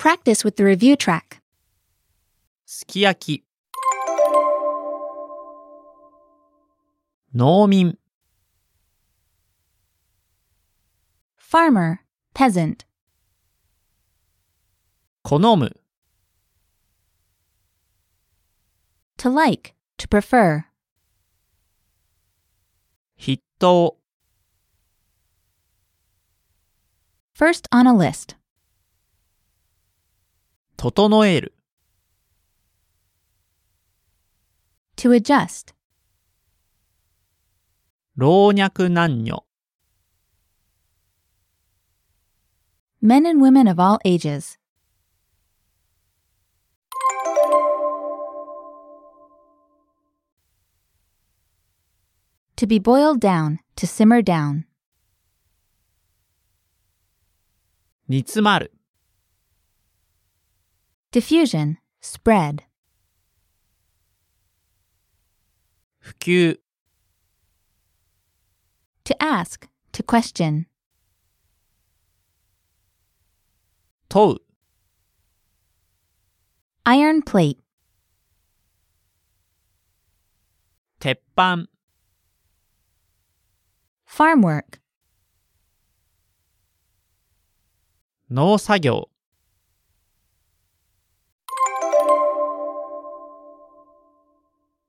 practice with the review track. すき焼き。農民。 Farmer, peasant. 好む。 To like, to prefer. 筆頭。 First on a list. 整える。 To adjust. 老若男女。 Men and women of all ages. To be boiled down, to simmer down. 煮詰まる。 Diffusion, spread. 普及。 To ask, to question. 問う。 Iron plate. 鉄板。 Farm work. 農作業。